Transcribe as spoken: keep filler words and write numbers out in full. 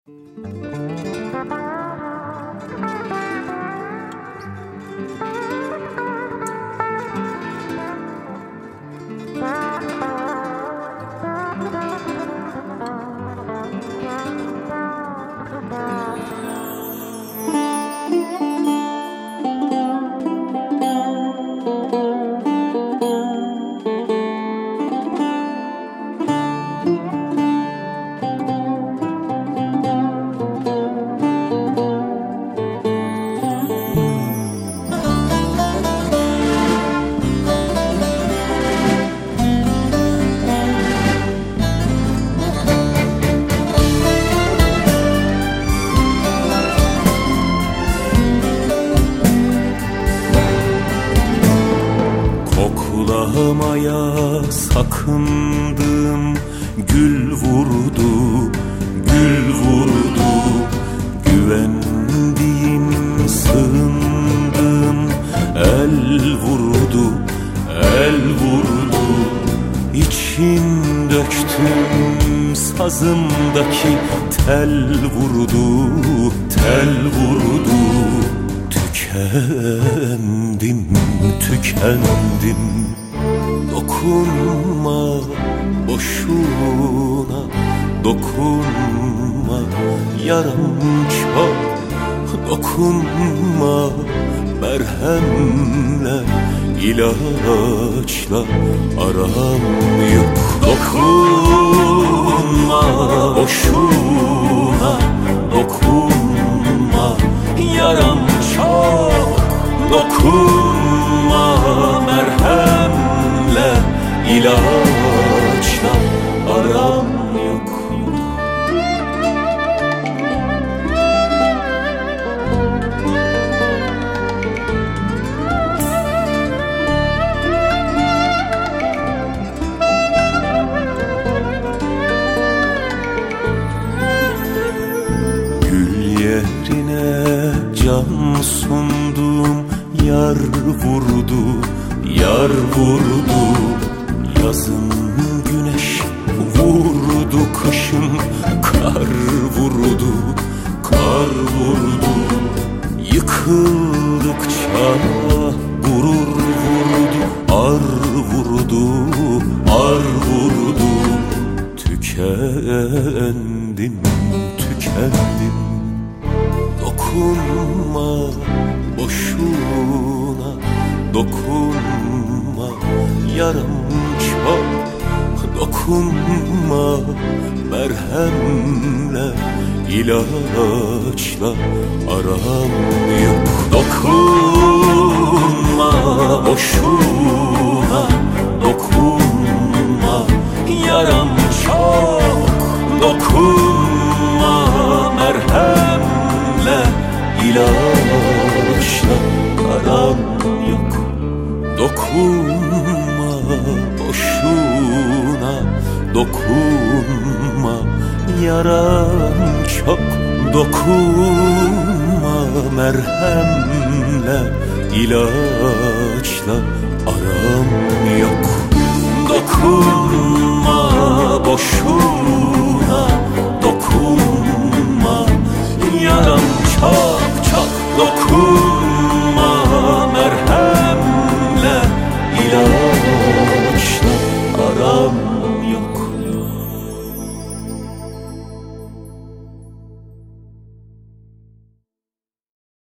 Koklamaya sakındım, gül vurdu, gül vurdu. Güvendiğim, sığındım, el vurdu, el vurdu. İçim döktüm sazımdaki tel vurdu, tel vurdu. Tükendim, tükendim. Dokunma boşuna, dokunma, yaram çok. Dokunma merhemle, ilaçla aram yok. Dokunma boşuna, dokunma, yaram çok. Dokunma merhemle, ilaçla aram yok. Gül yerine can sundum, yar vurdu, yar vurdu. Yazın güneş vurdu, kışın kar vurdu, kar vurdu. Yıkıldıkça gurur vurdu, ar vurdu, ar vurdu. Tükendim, tükendim. Dokunma boşuna, dokunma, yaram çok. Dokunma merhemle, ilaçla aram yok. Dokunma boşuna, dokunma, yaram çok. Dokunma merhemle, ilaçla aram yok. Dokunma boşuna, dokunma, yaram çok. Dokunma merhemle, ilaçla aram yok. Dokunma boşuna,